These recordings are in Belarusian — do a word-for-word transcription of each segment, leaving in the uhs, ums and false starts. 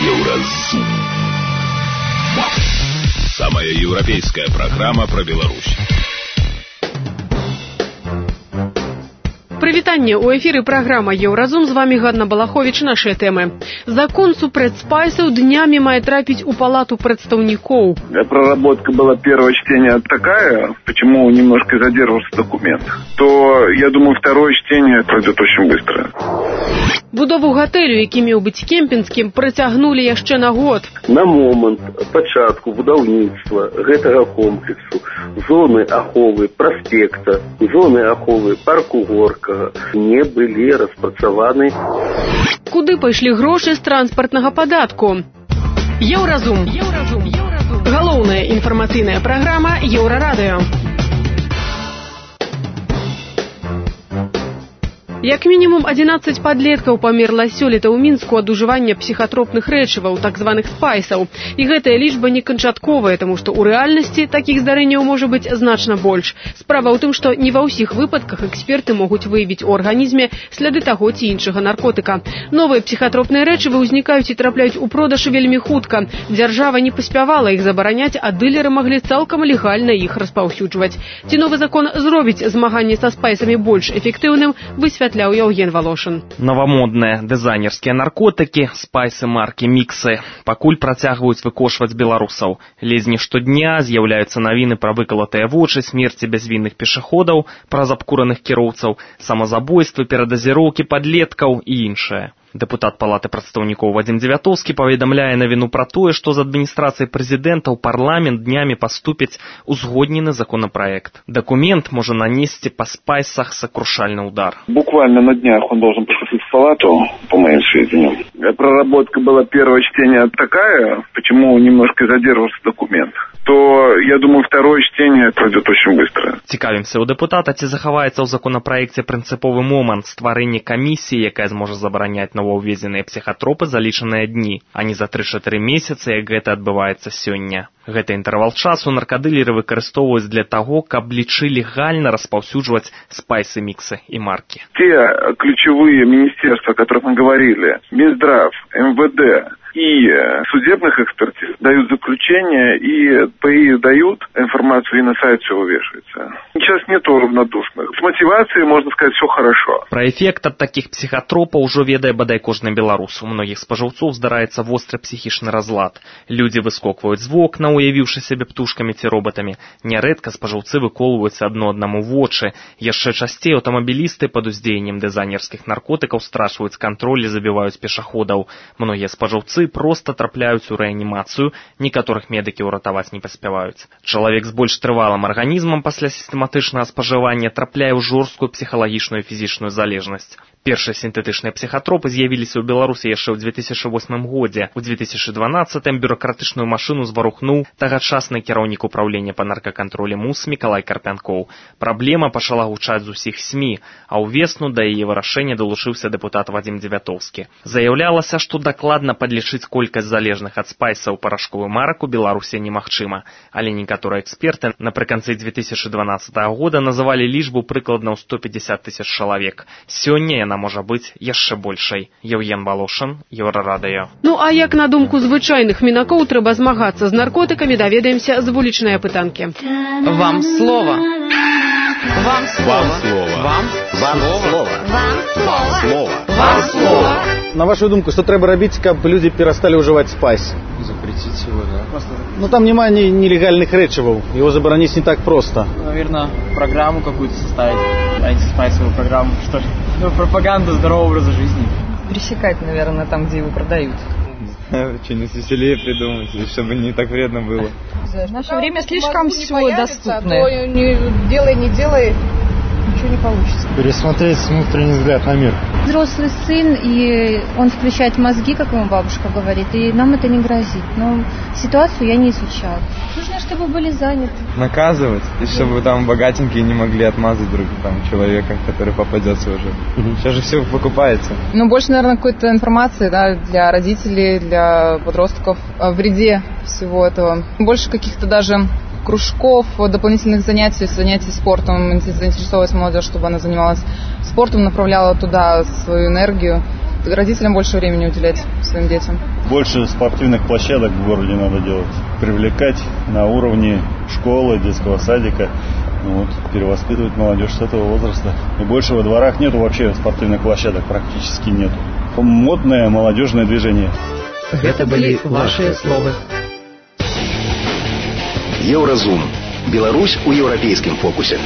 Еўразум. Самая европейская программа про Беларусь. Прывітанне, у эфіры праграма Еўразум, з вами Ганна Балахович. Нашыя тэмы. Закон супраць спайсаў днямі мае трапіць у палату прадстаўнікоў. Проработка была первого чтения такая, почему немножко задерживался документ, то, я думаю, второе чтение пройдет очень быстро. Будову гатэлю, які меў быць кемпінскім, працягнулі яшчэ на год. На момант пачатку будаўніцтва гэтага комплексу зоны аховы праспекта, зоны аховы парку Горкага не былі распрацаваны. Куды пайшлі грошы з транспартнага падатку? Еўразум. Еўразум. Еўразум. Галоўная інфармацыйная праграма Еўрарадыё. Як мінімум адзінаццаць падлеткаў памерла сёлета ў Мінску ад ужывання псіхатропных рэчываў, так званых спайсаў. І гэтая лічба не канчатковая, таму што ў рэальнасці такіх здарэнняў можа быць значна больш. Справа ў тым, што не ва ўсіх выпадках эксперты могуць выявіць у арганізме сляды таго ці іншага наркотыка. Новыя псіхатропныя рэчывы ўзнікаюць і трапляюць у продаж вельмі хутка. Дзяржава не паспявала іх забараняць, а дылеры маглі цалкам легальна іх распаўсюджваць. Ці новы закон зробіць змаганне са спайсамі больш эфектыўным, высвятляе Яўген Волошин. Новамодныя дызайнерскія наркотыкі, спайсы маркі міксы пакуль працягваюць выкошваць беларусаў. Ледзь не штодня з'яўляюцца навіны пра выкалатыя вочы, смерці бязвінных пешаходаў, праз абкураных кіроўцаў, самазабойствы, перадазіроўкі падлеткаў і іншае. Дэпутат палаты прадстаўнікоў Вадзім Дзевятоўскі паведамляе навіну пра тое, што з адміністрацыі прэзідэнта ў парламент днямі паступіць узгоднены законапраект. Дакумент можа нанесці па спайсах сокрушальны удар. Буквально на днях он должен поступить в палату, по моим сведениям. Проработка была первого чтения такая, почему немножко задерживался документ, то, я думаю, второе чтение пройдет очень быстро. Цікавімся у дэпутата, ці захаваецца ў законапраекце прынцыповы момант стварэння камісіі, якая зможа забараняць новаўведзеныя псіхатропы за лічаныя дні, а не за тры-чатыры месяцы, як гэта адбываецца сёння. Гэты інтэрвал часу наркадылеры выкарыстоўваюць для таго, каб лічы легальна распаўсюджваць спайсы, міксы і маркі. Те ключевые министерства, о которых мы говорили, Минздрав, эм вэ дэ и судебных экспертиз дают заключение, и ПИ дают информацию, и на сайт все вывешивается. Сейчас нету равнодушных. С мотивацией, можно сказать, все хорошо. Пра эфект ад такіх псіхатропаў ужо ведае бадай кожны беларус. У многіх спажыўцоў здараецца востры псіхічны разлад. Людзі выскокваюць з вокна, уявіўшы сябе птушкамі ці робатамі. Нярэдка спажыўцы выколваюць адно аднаму вочы. Яшчэ часцей аўтамабілісты пад уздзеяннем дызайнерскіх наркотыкаў страчваюць кантроль і забіваюць пешаходаў. Многія спажыўцы проста трапляюць у рэанімацыю, некаторых медыкі ўратаваць не паспяваюць. Чалавек з больш трывалым арганізмам пасля сістэматычнага спажывання трапляе ў жорсткую псіхалагічную і фізічную залежнасць. Першыя сінтэтычныя псіхатропы з'явіліся ў Беларусі яшчэ ў две тысячы восьмым годзе. У две тысячы дванаццатым бюракратычную машыну зварухнуў тагачасны кіраўнік управлення па наркакантролі МУС Мікалай Карпянкоў. Праблема пачала гучаць з усіх СМІ, а ўвесну да яе вырашэння далучыўся дэпутат Вадзім Дзевятоўскі. Заяўлялася, што дакладна падлічыць колькасць залежных ад спайсаў парашковых марак у Беларусі немагчыма, але некаторыя эксперты напрыканцы две тысячи дванаццатага года называлі лічбу прыкладна ў сто пятьдесят тысяч чалавек. Сёння яна можа быць яшчэ большай. Яўген Волошин, Еўрарадыё. Ну а як на думку звычайных мінакоў трэба змагацца з наркотыкамі, даведаемся з вулічнай апытанкі. Вам слова. Вам слова. Вам слово. Вам слова. Вам слово. На вашу думку, что треба робить, каб люди перестали уживать спайс? Запретить его, да. Ну там нема ни нелегальных речевов, его заборонить не так просто. Наверное, программу какую-то составить, антиспайсовую программу, что ли. Ну, пропаганда здорового образа жизни. Пресекать, наверное, там, где его продают. Что-нибудь веселее придумать, чтобы не так вредно было. В наше время слишком все доступно. Не делай, не делай, ничего не получится. Пересмотреть внутренний взгляд на мир. Взрослый сын, и он включает мозги, как ему бабушка говорит, и нам это не грозит. Но ситуацию я не изучала. Нужно, чтобы были заняты. Наказывать, и чтобы там богатенькие не могли отмазать друг там человека, который попадется уже. Угу. Сейчас же все покупается. Ну, больше, наверное, какой-то информации, да, для родителей, для подростков о вреде всего этого. Больше каких-то даже кружков, дополнительных занятий, занятий спортом, заинтересовать молодежь, чтобы она занималась спортом, направляла туда свою энергию, родителям больше времени уделять своим детям. Больше спортивных площадок в городе надо делать. Привлекать на уровне школы, детского садика. Вот, перевоспитывать молодежь с этого возраста. И больше во дворах нету вообще спортивных площадок, практически нету. Модное молодежное движение. Это были ваши слова. Еўразум. Беларусь у еўрапейскім фокусе.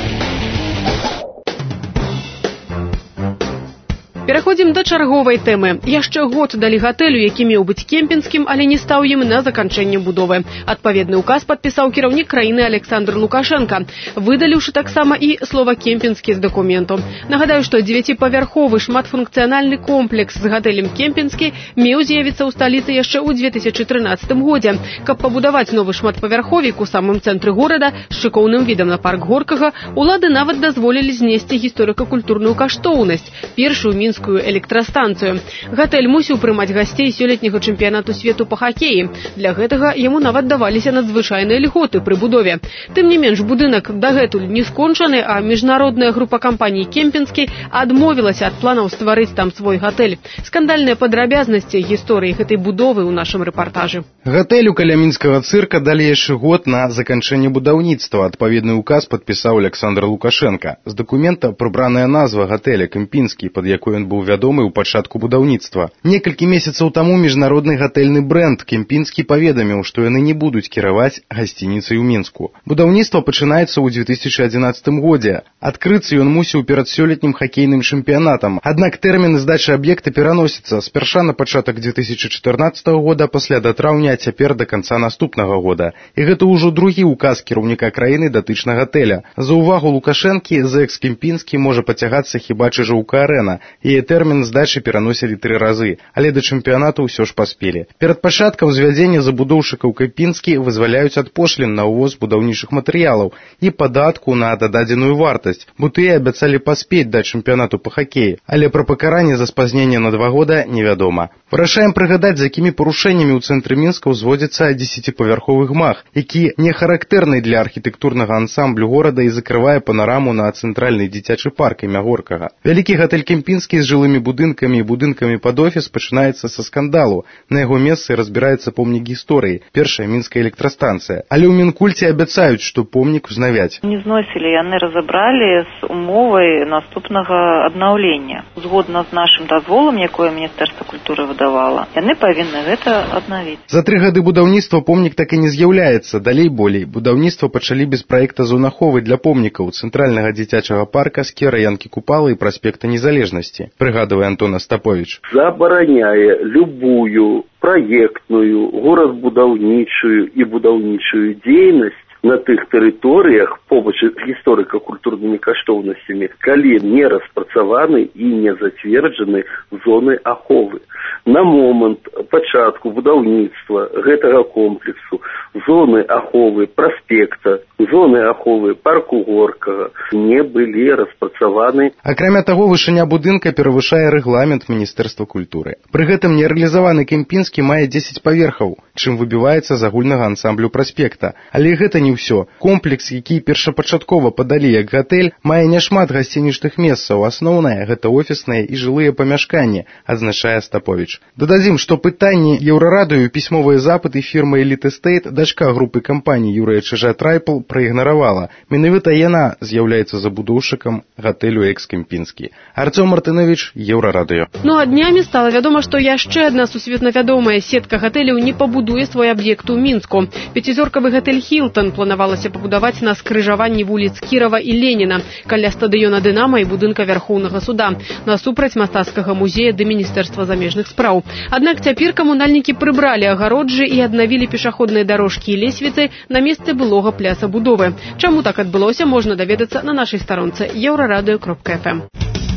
Пераходзім да чарговай тэмы. Яшчэ год далі гатэлю, які меў быць кемпінскім, але не стаў ім на заканчэнне будовы. Адпаведны указ падпісаў кіраўнік краіны Александр Лукашенко, выдаліўшы таксама і слова «кемпінскі» з дакументу. Нагадаю, што дзевяціпавярховы шматфункцыянальны комплекс з гатэлем «Кемпінскі» меў з'явіцца ў сталіцы яшчэ ў дзве тысячы трынаццатым годзе. Каб пабудаваць новы шматпавярховік у самым цэнтры горада з шыкоўным відам на парк Горкага, улады нават дазволілі знесці гісторыка-культурную каштоўнасць, першую мінскую электрастанцыю. Гатэль мусіў прымаць гасцей сёлетняга чэмпіянату свету па хакеі. Для гэтага яму нават даваліся надзвычайныя льготы пры будове. Тым не менш, будынак дагэтуль не скончаны, а міжнародная група кампаній «Кемпінскі» адмовілася ад планаў стварыць там свой гатэль. Скандальныя падрабязнасці гісторыі гэтай будовы ў нашым рэпартажы. Гатэлю каля мінскага цырка далі яшчэ год на заканчэнне будаўніцтва. Адпаведны указ падпісаў Александр Лукашенко. З дакумента прыбраная назва гатэля «Кемпінскі», пад якой ён быў вядомы ў пачатку будаўніцтва. Некалькі месяцаў таму міжнародны гатэльны брэнд «Кемпінскі» паведаміў, што яны не будуць кіраваць гасцініцай у Мінску. Будаўніцтва пачынаецца ў дзве тысячы адзінаццатым годзе. Адкрыцца ён мусіў перад сёлетнім хакейным чэмпіянатам. Аднак тэрмін здачы аб'екта пераносіцца спярша на пачатак дзве тысячы чатырнаццатага года, пасля да траўня, а цяпер да канца наступнага года. І гэта ўжо другі указ кіраўніка краіны датычна гатэля. За ўвагу Лукашэнкі за экс-Кемпінскі можа пацягацца хіба Чыжаўка-арэна. Яе тэрмін здачы пераносілі тры разы, але да чэмпіянату ўсё ж паспелі. Перад пачаткам звядзення забудоўшчыкаў Кемпінскі вызваляюць ад пошлін на ўвоз будаўнічых матэрыялаў і падатку на дададзеную вартасць, бо тыя абяцалі паспець да чэмпіянату па хакеі, але пра пакаранне за спазненне на два года невядома. Вырашаем прыгадаць, з якімі парушэннямі ў цэнтры Мінска ўзводзіцца дзесяціпавярховы гмах, які не характэрны для архітэктурнага ансамблю горада і закрывае панараму на цэнтральны дзіцячы парк імя Горкага. Вялікі гатэль Кемпінскі з жылымі будынкамі і будынкамі пад офіс пачынаецца са скандалу. На яго месцы разбіраецца помнік гісторыі, першая мінская электрастанцыя. Але ў Мінкульце абяцаюць, што помнік узнавяць. Не зносілі, яны разабралі з умовай наступнага аднаўлення. Згодна з нашым дазволам, якое Міністэрства культуры выдавала, яны павінны гэта аднавіць. За тры гады будаўніцтва помнік так і не з'яўляецца. Далей болей. Будаўніцтва пачалі без праекта зонаховы для помнікаў цэнтральнага дзіцячага парка, сквера Янкі Купалы і праспекта Незалежнасці. Прыгадывае Антон Остапович. Забараняе любую праектную, горадбудаўнічую і будаўнічую дзейнасць на тых тэрыторыях побач з гісторыка-культурнымі каштоўнасцямі, калі не распрацаваны і не зацверджаны зоны аховы. На момант пачатку будаўніцтва гэтага комплексу зоны аховы праспекта, зоны аховы парку Горкага не былі распрацаваны. Акрамя таго, вышыня будынка перавышае рэгламент Міністэрства культуры. Пры гэтым нерэалізаваны Кемпінскі мае дзесяць паверхаў, чым выбіваецца з агульнага ансамблю праспекта. Але гэта не ўсё. Комплекс, які першапачаткова падалі як гатэль, мае няшмат гасцінічных месцаў. Асноўнае гэта офісныя і жылыя памяшканні, адзначае Остапович. Дададзім, што пытанні Еўрарадыё і пісьмовыя запыты фірмы Elite Estate, дачка групы кампаній Юрыя Чижа-Трайпл, праігнаравала. Менавіта яна з'яўляецца забудоўшчыкам гатэлю экс-Кемпінскі. Арцём Мартынович, Еўрарадыё. Ну а днямі стала вядома, што яшчэ адна сусветна вядомая сетка гатэляў не пабудуе свой аб'ект у Мінску. Пяцізоркавы гатэль «Хілтон» планавалася пабудаваць на скрыжаванні вуліц Кірава і Леніна, каля стадыёна «Дынама» і будынка Вярхоўнага суда, насупраць мастацкага музея ды Міністэрства замежных спраў. Аднак цяпер камунальнікі прыбралі агароджы і аднавілі пешаходныя дарожкі і лесвіцы на месцы былога пляца будовы. Чаму так адбылося, можна даведацца на нашай старонцы еўрарадыё кропка эф эм.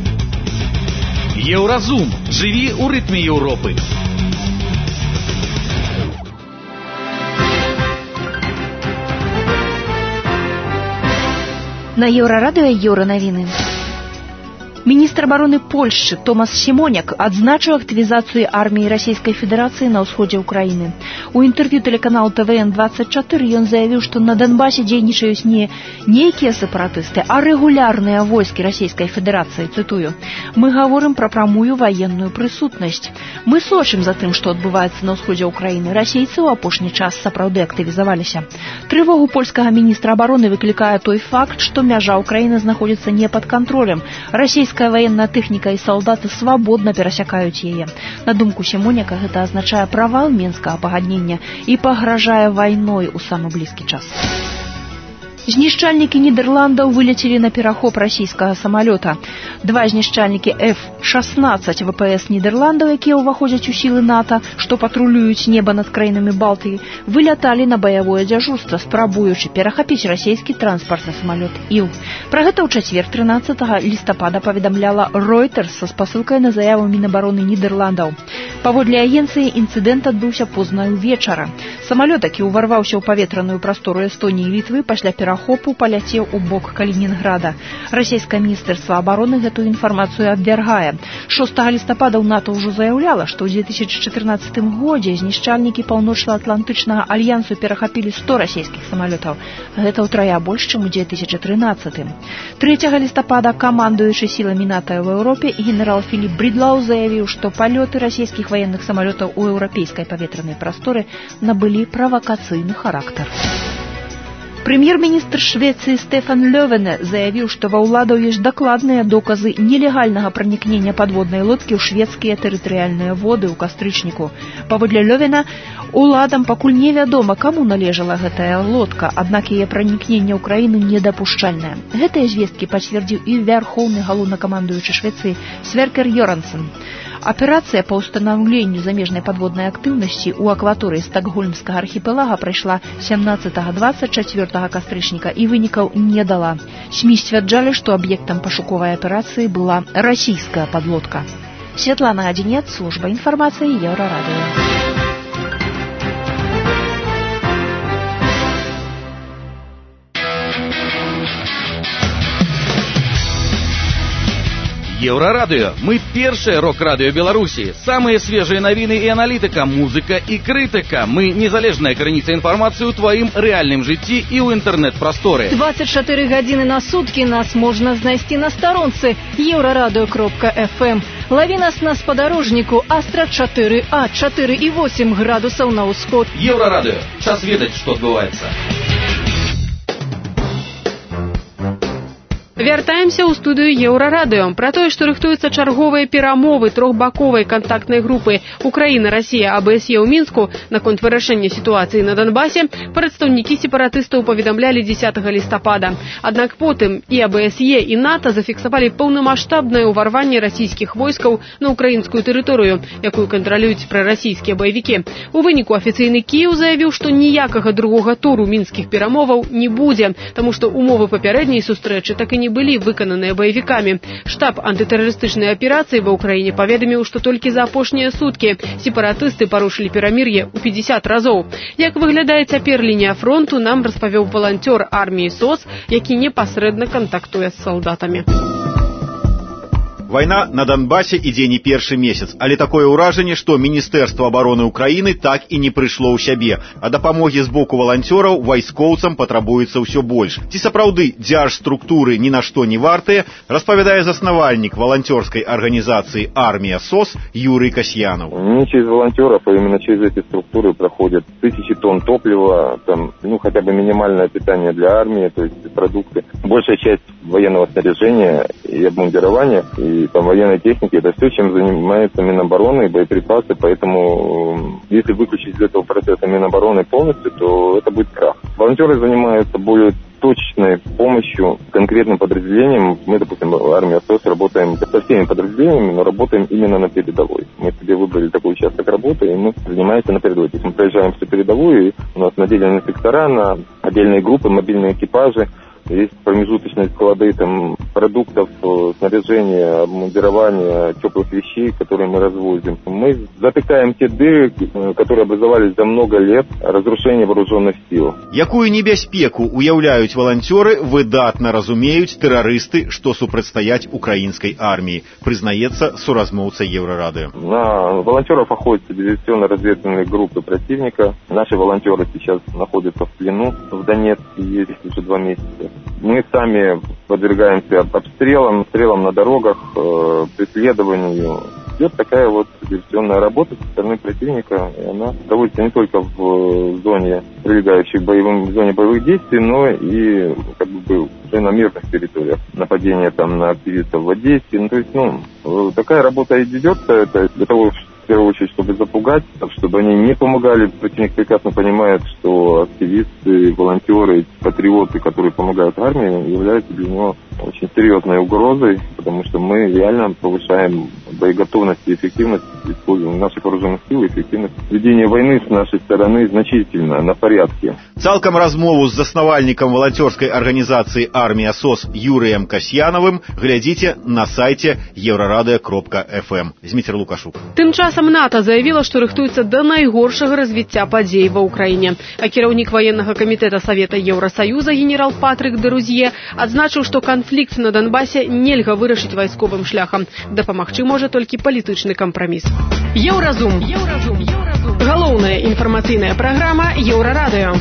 Еўразум. Жыві ў рытме Еўропы. На Еўрарадыё еўранавіны. Міністр абароны Польшчы Томас Сімоняк адзначыў актывізацыю арміі Расійскай Федэрацыі на ўсходзе ўкраіны. У інтэрв'ю тэлеканалу тэ вэ эн двадцать четыре ён заявіў, што на Донбасе дзейнічаюць не нейкія сепаратысты, а рэгулярныя войскі Расійскай Федэрацыі, цытую. Мы гаворым пра прамую ваенную прысутнасць. Мы сочым за тым, што адбываецца на ўсходзе ўкраіны. Расейцы ў апошні час сапраўды актывізаваліся. Трывогу польскага міністра абароны выклікае той факт, што мяжа ўкраіны знаходзіцца не пад кантролем. Расійская военная тэхніка і салдаты свабодна перасякаюць яе. На думку Сімоняка, гэта азначае правал Мінскага пагаднення і пагражае вайной у самы блізкі час. Знішчальнікі Нідерландаў вылецелі на перахоп расійскага самалёта. Два знішчальнікі эф шестнадцать вэ пэ эс Нідерландаў, якія ўваходзяць у сілы НАТО, што патрулююць неба над краінамі Балтыі, выляталі на баявое дзяжурства, спрабуючы перахапіць расійскі транспартны самалёт Іл. Пра гэта ў чацвер трынаццатага лістапада паведамляла Reuters са спасылкай на заяву Мінабароны Нідерландаў. Паводле агенцыі, інцыдэнт адбыўся позна ўвечара. Самалёт, які ўварваўся ў паветраную прастору Эстоніі і Літвы, пасля перахопу паляцеў у бок Калінінграда. Расійскае міністэрства абароны гэтую інфармацыю абвяргае. шостага лістапада ў НАТО ўжо заяўляла, што ў две тысячи чатырнаццатым годзе знішчальнікі Паўночна-Атлантычнага альянсу перахапілі сто расійскіх самалётаў. Гэта ўтрая больш, чым у две тысячи трынаццатым. трэцяга лістапада камандуючы сіламі НАТО ў Еўропе генерал Філіп Брідлау заявіў, што палёты расійскіх ваенных самалётаў у еўрапейскай паветранай прасторы набылі правакацыйны характар. Прэм'ер-міністр Швецыі Стефан Лёвене заявіў, што ва ўладаў ёсць дакладныя доказы нелегальнага пранікнення падводнай лодкі ў шведскія тэрытарыяльныя воды ў кастрычніку. Паводле Лёвена, уладам пакуль невядома, каму належала гэтая лодка, аднак яе пранікненне ў краіну недапушчальнае. Гэтыя звесткі пацвердзіў і вярхоўны галоўнакамандуючы Швецыі Сверкер Йорансен. Аперацыя па ўстанаўленню замежнай падводнай актыўнасці ў акваторыі Стакгольмскага архіпелага прайшла сямнаццатага дваццаць чацвёртага кастрычніка і вынікаў не дала. СМІ сцвярджалі, што аб'ектам пашуковай аперацыі была расійская падлодка. Святлана Адзінец, служба інфармацыі Еўрарадыё. Еўрарадыё. Мы першае рок-радыё Беларусі. Самыя свежыя навіны і аналітыка, музыка і крытыка. Мы незалежная крыніца інфармацыі ў тваім рэальным жыцці і ў інтэрнэт-прасторы. двадцать четыре гадзіны на суткі нас можна знайсці на старонцы еўрарадыё кропка эф эм. Лаві нас на спадарожніку Астра чатыры А, чатыры і восемь градусаў на ўсход. Еўрарадыё. Час ведаць, што адбываецца. Вяртаемся ў студыю Еўрарадыё. Пра тое, што рыхтуюцца чарговыя перамовы трохбаковай кантактнай групы Украіна, Расія, а бэ эс е ў Мінску наконт вырашэння сітуацыі на Донбасе, прадстаўнікі сепаратыстаў паведамлялі дзесятага лістапада. Аднак потым і а бэ эс е, і НАТО зафіксавалі паўнамаштабнае ўварванне расійскіх войскаў на украінскую тэрыторыю, якую кантралююць прарасійскія баевікі. У выніку афіцыйны Кіеў заявіў, што ніякага другога туру мінскіх перамоваў не будзе, таму што умовы папярэдняй сустрэчы так і не былі выкананыя баевікамі. Штаб антытэрарыстычнай аперацыі ва ўкраіне паведаміў, што толькі за апошнія суткі сепаратысты парушылі перамір'е ў пятьдесят разоў. Як выглядае цяпер лінія фронту, нам распавёў валанцёр арміі СОС, які непасрэдна кантактуе з салдатамі. Вайна на Донбасе ідзе не першы месяц, але такое ўражанне, што Міністэрства абароны Украіны так і не прыйшло ў сябе, а дапамогі з боку валанцёраў вайскоўцам патрабуецца ўсё больш. Ці сапраўды дзяржструктуры ні на што не вартыя, распавядае заснавальнік валанцёрскай арганізацыі «Армия СОС» Юрий Касьянов. Не через волонтеров, а именно через эти структуры проходят тысячи тонн топлива, там, ну, хотя бы минимальное питание для армии, то есть продукты. Большая часть военного снаряжения и обмундирования, и там военной техники, это все, чем занимается Минобороны и боеприпасы, поэтому если выключить из этого процесса Минобороны полностью, то это будет крах. Волонтеры занимаются более точечной помощью конкретным подразделениям. Мы, допустим, армия СОС, работаем со всеми подразделениями, но работаем именно на передовой. Мы себе выбрали такой участок работы, и мы занимаемся на передовой. То есть мы проезжаем всю передовую, и у нас наделены сектора на отдельные группы, мобильные экипажи, есть промежуточные склады там, продуктов, снаряжения, обмундирования, теплых вещей, которые мы развозим. Мы затыкаем те дыры, которые образовались за много лет разрушения вооруженных сил. Якую небяспеку уяўляюць валанцёры, выдатна разумеюць тэрарысты, што супрацьстаяць украінскай арміі, прызнаецца суразмоўца Еврорады. На волонтеров охотятся диверсионно-разведывательные группы противника. Наши волонтеры сейчас находятся в плену в Донецке, есть уже два месяца. Мы сами подвергаемся обстрелам, обстрелам на дорогах, э, преследованию. Идет такая вот диверсионная работа со стороны противника, и она проводится не только в зоне, прилегающей к боевым, в зоне боевых действий, но и как бы уже на мирных территориях. Нападение там на активистов в Одессе. Ну, то есть, ну, такая работа и ведется, это для того, в первую очередь, чтобы запугать, чтобы они не помогали. Противник прекрасно понимает, что активисты, волонтеры, патриоты, которые помогают армии, являются для него очень серьезной угрозой, потому что мы реально повышаем боеготовность и эффективность использования наших вооруженных сил, эффективность ведения войны с нашей стороны значительно, на порядке. Цалкам размову з заснавальнікам валанцёрскай арганізацыі «Армія СОС» Юрыем Касьянавым глядзіце на сайце еўрарадыё кропка эф эм. Зміцер Лукашук. Тым часам НАТО заявіла, што рыхтуецца да найгоршага развіцця падзей ва ўкраіне. А кіраўнік ваеннага камітэта Савета Еўрасаюза генерал Патрык Дэрузье адзначыў, што канфлікт на Донбасе нельга вырашыць вайсковым шляхам. Дапамагчы можа толькі палітычны кампраміс. Еўразум. Еўразум. Еўразум. Галоўная інфармацыйная праграма Еўрарадыё.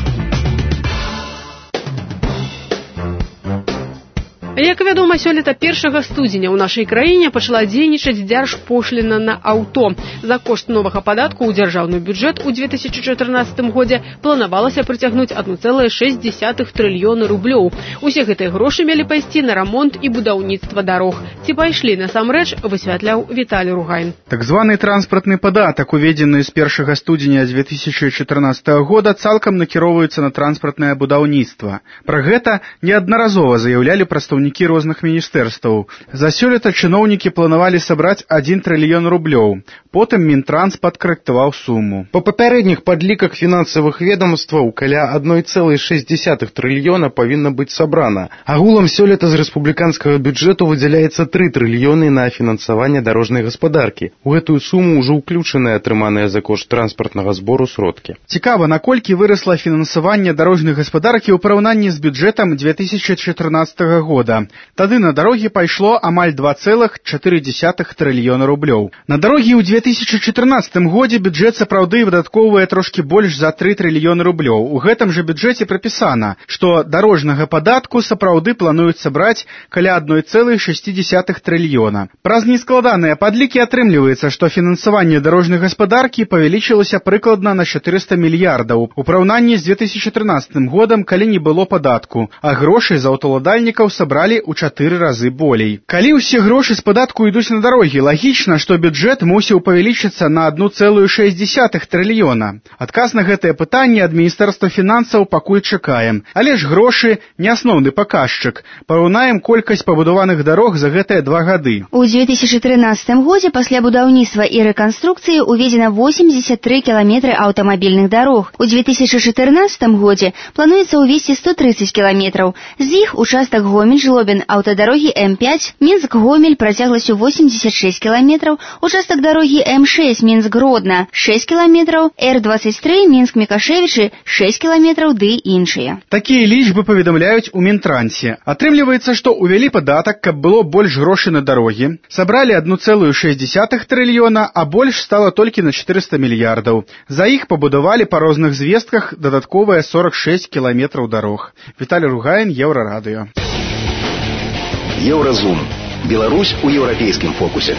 Як вядома, сёлета першага студзеня ў нашай краіне пачала дзейнічаць дзяржпошліна на аўто. За кошт новага падатку ў дзяржаўны бюджэт у две тысячы чатырнаццатым годзе планавалася прыцягнуць адна цэлая шэсць дзесятых трыльёна рублёў. Усе гэтыя грошы мелі пайсці на рамонт і будаўніцтва дарог. Ці пайшлі насамрэч, высвятляў Віталій Ругайн. Так званы транспартны падатак, уведзены з першага студзеня две тысячы чатырнаццатага года, цалкам накіроўваецца на транспартнае будаўніцтва. Пра гэта неаднаразова заяўлялі прадстаўнікі розных міністэрстваў. За сёлета чыноўнікі планавалі сабраць адзін трыльён рублёў. Потым Мінтранс падкарэктаваў суму. Па папярэдніх падліках фінансавых ведомстваў каля адна цэлая шэсць дзесятых трыльёна павінна быць сабрана. Агулам сёлета з рэспубліканскага бюджэту выдзяляецца тры трыльёны на фінансаванне дарожнай гаспадаркі. У гэтую суму ўжо ўключаныя атрыманыя за кошт транспартнага збору сродкі. Цікава, наколькі вырасла фінансаванне дарожнай гаспадаркі ў параўнанні з бюджэтам две тысячы чатырнаццатага года. Тады на дарогі пайшло амаль два цэлых чатыры дзесятых трыльёна рублёў. На дарогі ў две тысячы чатырнаццатым годзе бюджэт сапраўды выдаткоўвае трошкі больш за тры трыльёны рублёў. У гэтым жа бюджэце прапісана, што дарожнага падатку сапраўды плануюць сабраць каля адна цэлая шэсць дзесятых трыльёна. Праз нескладаныя падлікі атрымліваецца, што фінансаванне дарожнай гаспадаркі павялічылася прыкладна на чатырыста мільярдаў у параўнанні з две тысячы трынаццатым годам, калі не было падатку, а грошай з аўталадальнікаў сабралі у чатыры разы болей. Калі ўсе грошы з падатку ідуць на дарогі, лагічна, што бюджэт мусіў павялічыцца на адна цэлая шэсць дзесятых трыльёна. Адказ на гэтае пытанне ад Міністэрства фінансаў пакуль чакаем. Але ж грошы не асноўны паказчык. Параўнаем колькасць пабудаваных дарог за гэтыя два гады. У две тысячи тринадцатым годзе пасля будаўніцтва і рэканструкцыі уведзена восемьдесят три кіламетры аўтамабільных дарог. У две тысячи чатырнаццатым годзе плануецца ўвесці сто тридцать кіламетраў. З іх участак Гомель-Жлобін аўтадарогі эм пять, Мінск-Гомель працягласцю восемьдесят шесть кіламетраў, участак дарогі эм шесть Мінск-Гродна шесть кіламетраў, эр двадцать три Мінск-Мікашевічы шесть кіламетраў ды іншыя. Такія лічбы паведамляюць у Мінтрансе. Атрымліваецца, што ўвялі падатак, каб было больш грошай на дарогі, сабралі адна цэлая шэсць дзесятых трыльёна, а больш стала толькі на чатырыста мільярдаў. За іх пабудавалі па розных звестках дадатковыя сорок шесть кіламетраў дарог. Віталій Ругайн, Еўрарадыё. Еўразум. Беларусь у еўрапейскім фокусе.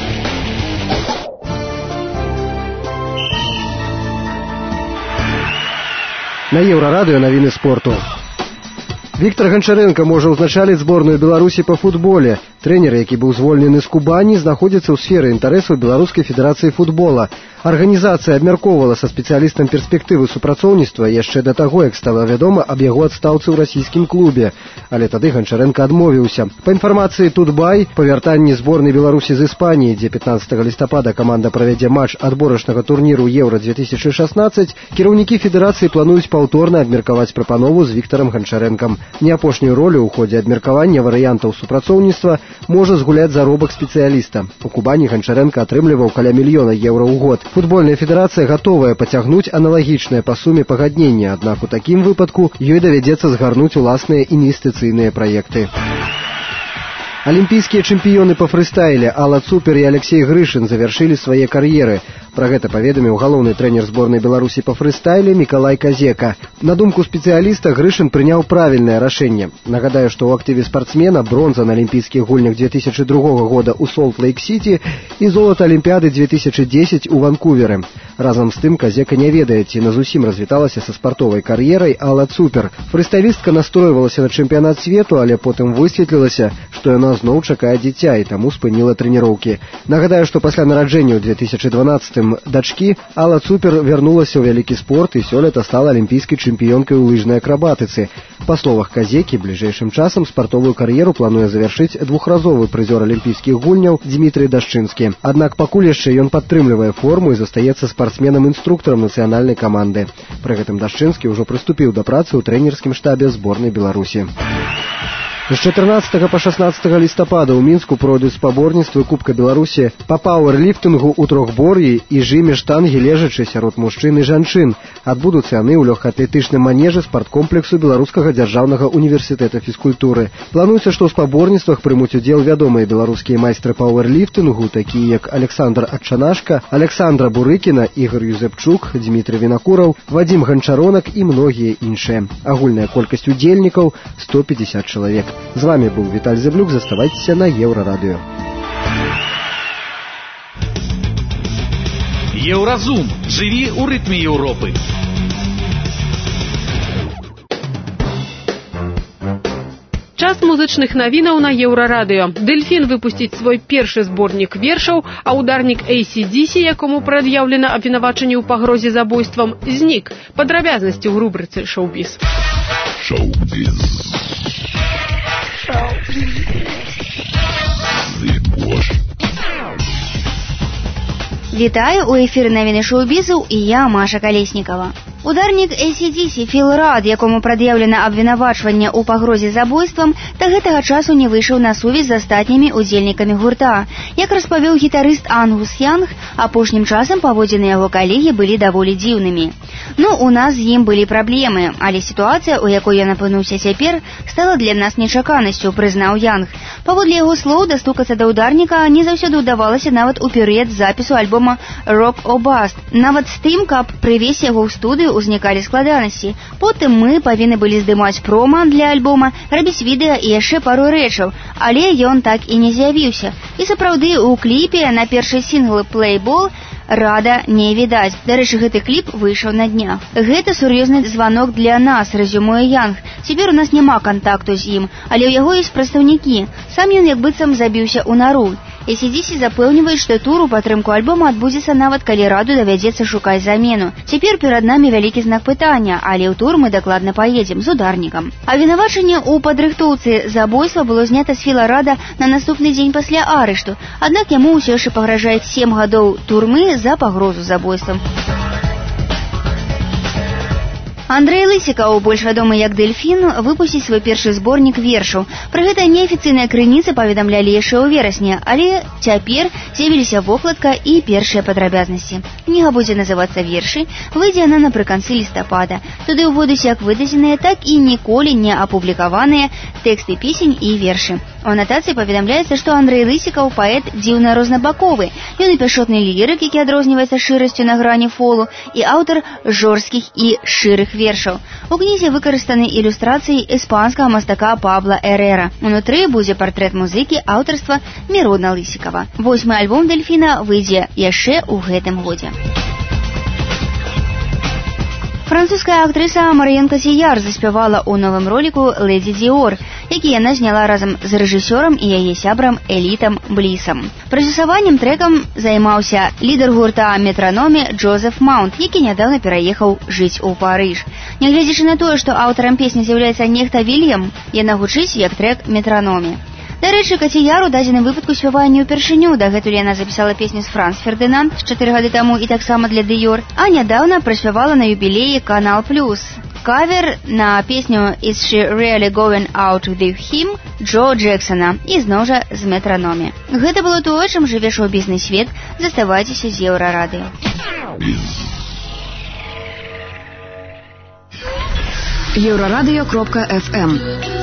На Еўрарадыё навіны спорту. Віктор Ганчаренко можа ўзначаліць зборную Беларусі па футболе. Трэнер, які быў звольнены з Кубані, знаходзіцца ў сферы інтарэсаў Беларускай федэрацыі футбола. Арганізацыя абмяркоўвала са спецыялістам перспектывы супрацоўніцтва яшчэ да таго, як стала вядома аб яго адстаўцы ў расійскім клубе. Але тады Гончаренко адмовіўся. Па інфармацыі Тутбай, па вяртанні зборнай Беларусі з Іспаніі, дзе пятнаццатага лістапада каманда правядзе матч адборачнага турніру Еўра две тысячы шаснаццаць, кіраўнікі федэрацыі плануюць паўторна абмеркаваць прапанову з Віктарам Гончаренкам. Не апошнюю ролю ў ходзе абмеркавання варыянтаў супрацоўніцтва можа згуляць заробак спецыяліста. У Кубані Гончаренко атрымліваў каля мільёна еўра ў год. Футбольная федэрацыя гатовая пацягнуць аналагічнае па суме пагаднення, аднак у такім выпадку ёй давядзецца згарнуць уласныя інвестыцыйныя праекты. Олимпийские чемпионы по фрыстайле Алла Цупер и Алексей Грышин завершили свои карьеры. Про гэта паведаміў галоўны трэнер зборнай Беларусі па фрыстайле Мікалай Казека. На думку спецыяліста, Грышин прыняў правільнае рашэнне. Нагадаю, што ў актыве спартсмена бронза на алімпійскіх гульнях две тысячи другога года ў Солт-Лейк-Сіті і золата Алімпіяды две тысячи десять у Ванкуверы. Разам з тым, Казека не ведае, ці назусім развіталася са спартовай кар'ерай Алла Цупер. Фрыстайлістка настроівалася на чэмпіянат свету, але потым высветлілася, што яна зноў чакае дзіця і таму спыніла трэніроўкі. Нагадаю, што пасля нараджэння ў две тысячи дванаццатым дачкі Алла Цупер вярнулася ў вялікі спорт і сёлета стала алімпійскай чэмпіёнкай у лыжнай акрабатыцы. Па словах Казекі, бліжэйшым часам спартовую кар'еру плануе завяршыць двухразовы прызёр алімпійскіх гульняў Дмітрый Дашчынскі. Аднак пакуль яшчэ ён падтрымлівае форму і застаецца спартсменам-інструктарам нацыянальнай каманды. Пры гэтым Дашчынскі ўжо прыступіў да працы ў трэнерскім штабе зборнай Беларусі. З чатырнаццатага па шаснаццатага лістапада ў Мінску пройдуць спаборніцтвы Кубка Беларусі па пауэрліфтынгу ў трохбор'і і жыме штангі лежачы сярод мужчын і жанчын. Адбудуцца яны ў лёгкаатлетычным манежы спарткомплексу Беларускага дзяржаўнага універсітэта фізкультуры. Плануецца, што ў спаборніцтвах прымуць удзел вядомыя беларускія майстры пауэрліфтынгу, такія як Александр Адчанашка, Александра Бурыкіна, Ігор Юзепчук, Дмітрый Вінакураў, Вадзім Ганчаронак і многія іншыя. Агульная колькасць удзельнікаў сто пятьдесят чалавек. З вами был Виталий Зяблюк. Заставайтесь на Еврорадио. Еўразум. Живи у ритме Европы. Час музычных навінаў на Еўрарадыё. Дельфін выпусціць свой першы зборнік вершаў, а ударнік эй си ди си, якому прад'яўлена абвінавачанне ў пагрозе забойствам, знік. Падрабязнасці ў рубрыцы «Шоу-біз». Шоу-біз. Вітаю, у эфіры навіны шоу-бізу і я, Маша Калеснікава. Ударнік эй си ди си Філ Рад, якому прад'яўлена абвінавачванне ў пагрозе забойствам, да гэтага часу не выйшаў на сувязь з астатнімі удзельнікамі гурта. Як распавёў гітарыст Ангус Янг, апошнім часам паводзіны яго калегі былі даволі дзіўнымі. Ну, у нас з ім былі праблемы, але сітуацыя, у якой ён апынуўся цяпер, стала для нас нечаканасцю, прызнаў Янг. Паводле яго слоў, дастукацца да ударніка не заўсёды ўдавалася нават у перыяд запісу альбома «Rock or Bust». Нават з тым, каб прывесці яго ў студыю, узнікалі складанасці. Потым мы павінны былі здымаць прома для альбома, рабіць відэа і яшчэ пару рэчаў, але ён так і не з'явіўся. І сапраўды, у кліпе на першы сінгл «Playball» Рада не відаць. Дарэчы, гэты кліп выйшаў на днях. Гэта сур'ёзны званок для нас, рэзюмуе Янг. Цяпер у нас няма кантакту з ім, але ў яго ёсць прадстаўнікі. Сам ён як быццам забіўся ў нару. эй си ди си запэўніваюць, што тур у падтрымку альбома адбудзецца нават калі Раду давядзецца шукаць замену. Цяпер перад намі вялікі знак пытання, але ў тур мы дакладна паедзем з ударнікам. Абвінавачанне ў падрыхтоўцы забойства было знята з Філа Рада на наступны дзень пасля арышту, аднак яму ўсё яшчэ пагражаюць сем гадоў турмы за пагрозу забойствам. Андрэй Лысікаў, больш вядомы як Дельфін, выпусціць свой першы зборнік вершаў. Пры гэта неафіцыйныя крыніцы паведамлялі яшчэ ў верасні, але цяпер з'явіліся вокладка і першыя падрабязнасці. Кніга будзе называцца «Вершы», выйдзе яна напрыканцы лістапада. Туды ўводзяць як выдадзеныя, так і ніколі не апублікаваныя тэксты песень і вершы. У анатацыі паведамляецца, што Андрэй Лысікаў паэт дзіўна рознабаковы. Ён і пяшотны лірык, які адрозніваецца шырасцю на грані фолу, і аўтар жорсткіх і шырых вершаў. У кнізе выкарыстаны ілюстрацыі іспанскага мастака Пабло Эрера. Унутры будзе партрэт музыкі аўтарства Мірона Лысікава. Восьмы альбом Дельфіна выйдзе яшчэ ў гэтым годзе. Французская актрыса Марион Котияр заспявала ў новым роліку «Леди Диор», які яна зняла разам з рэжысёрам і яе сябрам Элітам Блісам. Прадзюсаваннем трэкам займаўся лідар гурта «Метраномі» Джозеф Маунт, які нядаўна пераехаў жыць у Парыж. Нягледзячы на тое, што аўтарам песні з'яўляецца нехта Вільям, яна гучыць як трэк «Метраномі». Дарэчы, Котияр у дадзеным выпадку спявае не ўпершыню. Дагэтуль яна запісала песню з Франс Фердынанд чатыры гады таму і таксама для Dior, а нядаўна праспявала на юбілеі Канал Плюс. Кавер на песню «Is she really going out with him» Джо Джексона і зноў жа з «Метраномі». Гэта было тое, чым жыве шоу-бізнес свет. Заставайцеся з Еўрарадыё. Еўрарадыё кропка эф эм.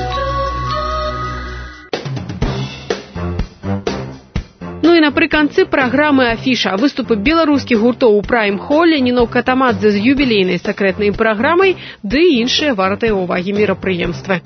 Ну і напрыканцы праграмы афіша. Выступы беларускіх гуртоў у Прайм-холле, Ніно Катамадзе з юбілейнай сакрэтнай праграмай, ды іншыя вартыя ўвагі мерапрыемствы.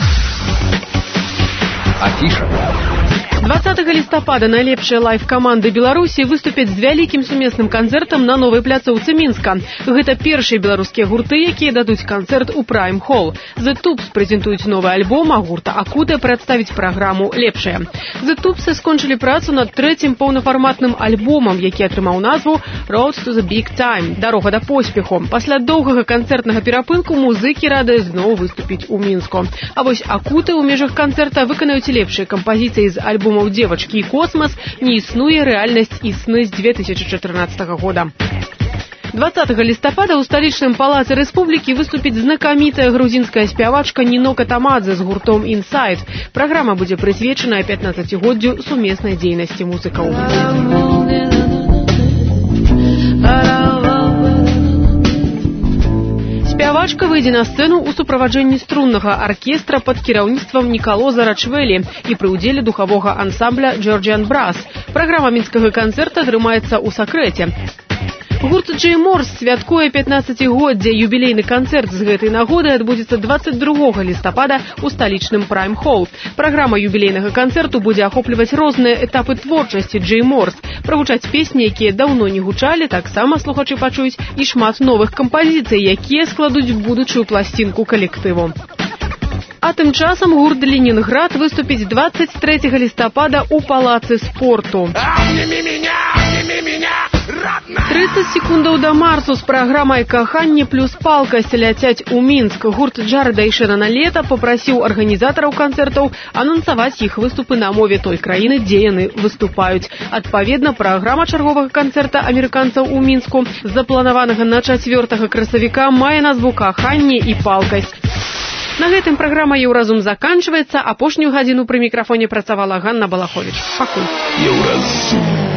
Афіша. двадцатага лістапада найлепшыя лайв-каманды Беларусі выступяць з вялікім сумесным канцэртам на новай пляцоўцы Мінска. Гэта першыя беларускія гурты, якія дадуць канцэрт у Прайм-холл. The Tubes прэзентуюць новы альбом, а гурта Акута прадставіць праграму «Лепшая». The Tubes скончылі працу над трэцім паўнафарматным альбомам, які атрымаў назву «Road to the Big Time» – «Дарога да поспеху». Пасля доўгага канцэртнага перапынку музыкі радыя зноў выступіць у Мінску. А вось Акута ў межах канцэрта выканаюць лепшыя кампазіцыі з альбомаў «Девочки» и «Космос», «Не існуе рэальнасць» і «Сны» з две тысячи чатырнаццатага года. двадцатага лістапада ў сталічным палацы рэспублікі выступіць знакамітая грузінская спявачка Ніно Катамадзе з гуртом «Inside». Праграма будзе прысвечаная пятнаццацігоддзю сумеснай дзейнасці музыкаў. Спявачка выйдзе на сцэну ў суправаджэнні струннага аркестра пад кіраўніцтвам Нікалоза Рачвелі і пры ўдзеле духавога ансамбля «Georgian Brass». Праграма мінскага канцэрта трымаецца ў сакрэце. Гурт Джей Морс святкуе пятнаццацігоддзе. Юбілейны канцэрт з гэтай нагоды адбудзецца двадцать другога лістапада ў сталічным Прайм-холл. Праграма юбілейнага канцэрту будзе ахопліваць розныя этапы творчасці Джей Морс, прагучаць песні, якія даўно не гучалі, таксама слухачы пачуюць і шмат новых кампазіцый, якія складуць будучую пласцінку калектыву. А тым часам гурт «Ленінград» выступіць двадцать трэцяга лістапада ў палацы спорту. тридцать секундаў да марсу з праграмай «Каханне плюс палкасць» ляцяць у Мінск. Гурт Джарэда і Шэрана Лета папрасіў арганізатараў канцэртаў анансаваць іх выступы на мове той краіны, дзе яны выступаюць. Адпаведна, праграма чарговага канцэрта амерыканцаў у Мінску, запланаванага на чацвёртага красавіка, мае назву «Каханне і палкасць». На гэтым праграма «Еўразум» заканчваецца. Апошнюю гадзіну пры мікрафоне працавала Ганна Балаховіч. Пакуль. Еўразум.